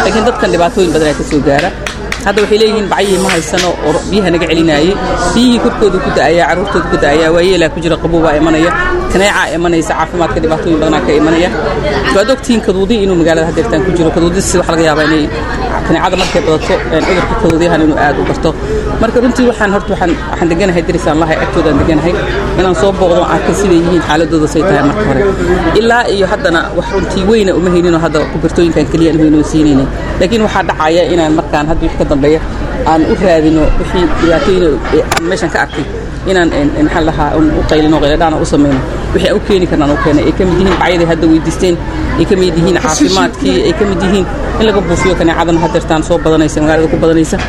laakiin dadkan dhibaatooyin badan ay ka soo gaara hadda waxay leeyihiin bacyi ma haysano oo biyaha naga celinayay biyihii korkooda ku da'aya caruurtooda ku da'aya waayeelaa ku jira qabowbaa imanaya kaneeca imanaysa caafimaadka dhibaatooyin badan ka imanaya waad ogtiin kaduudi inuu magaalada hadeertaan ku jiro kaduudi si wax laga yaabaa inay kaneecada markay badato cudurka kaduudiyahan inuu aad u barto marka runtii waxaan deganahay darisaan lahay agtoodaan deganahay inaan soo booqdo arka siday yihiin xaaladooda say tahay marka hore ilaa iyo haddana wax runtii weyna uma hayninoo hadda kubartooyinkan keliya inuu siinaynin laakiin waxaa dhacaya inaan markaan hadda wixii ka dambeeya aan u raadino wixii dhibaatooyin aan meeshan ka arkay inaan maxaa lahaa u qaylino qayladaan u sameeyno wixii u keeni karnaan u keenay ay ka mid yihiin bacyada hadda weydiisteen ay ka mid yihiin caafimaadkii ay ka mid yihiin in laga buufiyo kaneecadan hadeertaan soo badanaysa magaalada ku badanaysa